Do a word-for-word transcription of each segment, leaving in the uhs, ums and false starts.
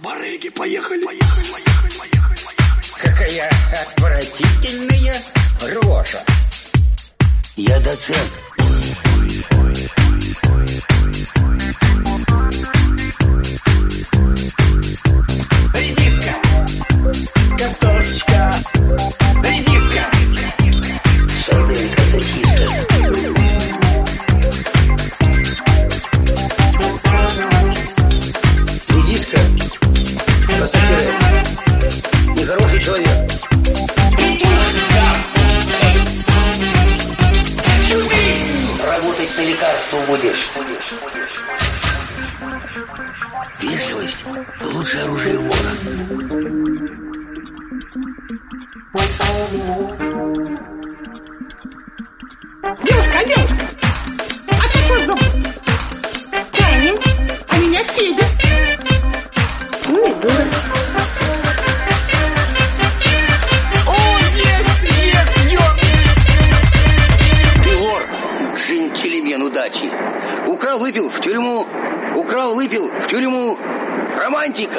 Барыги, поехали, поехали, поехали, поехали, поехали. Какая отвратительная рожа. Я доцент. Редиска, картошечка, редиска, Сарделька, сосиска. Редиска, поставьте, нехороший человек. Работать на лекарство будешь. Вежливость — лучшее оружие вора. Девушка, девушка, а как вас зовут? Таня, а меня Федя. Ну и дура. о, есть, есть, ёп! Ты вор, джентльмен удачи. Украл, выпил, в тюрьму. Украл, выпил, в тюрьму. Романтика.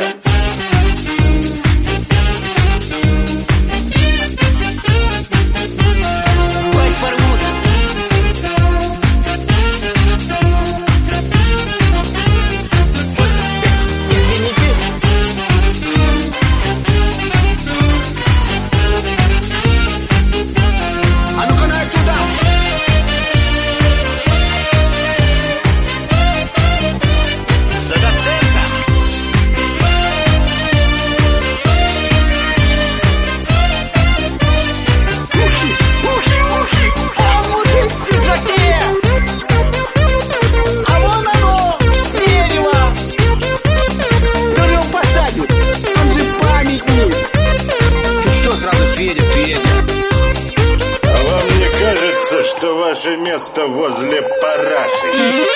Пасть порвут. Извините. А ну-ка на отсюда! За доцента! Ухи, ухи, ухи! А мужик в пиджаке! А вон оно, дерево! Берем посадим, он же памятник! Чуть что сразу Федя, Федя! А вам не кажется, что ваше место возле параши?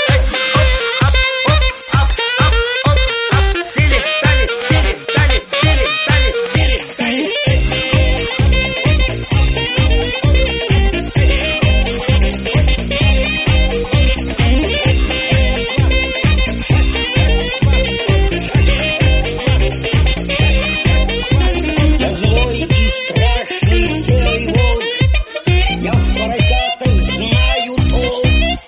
Сели, дали, сели, дали, сели, дали, сели, дали. Я злой и страшный серый волк. Я в поросятах знаю толк.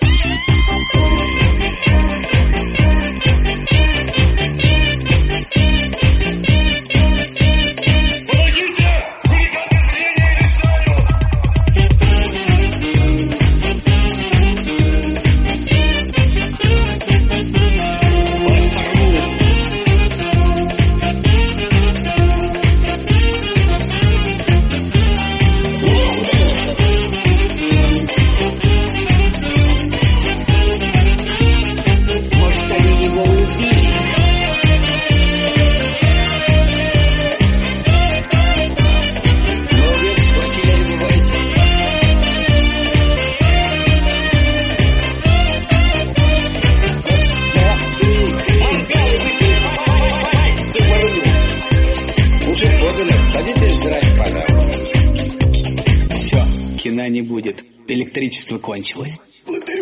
Может, они его убили? Но ведь потеряли бывает. Уже подали, садитесь жрать, пожалуйста. Все, кино не будет, электричество кончилось. Благодарю.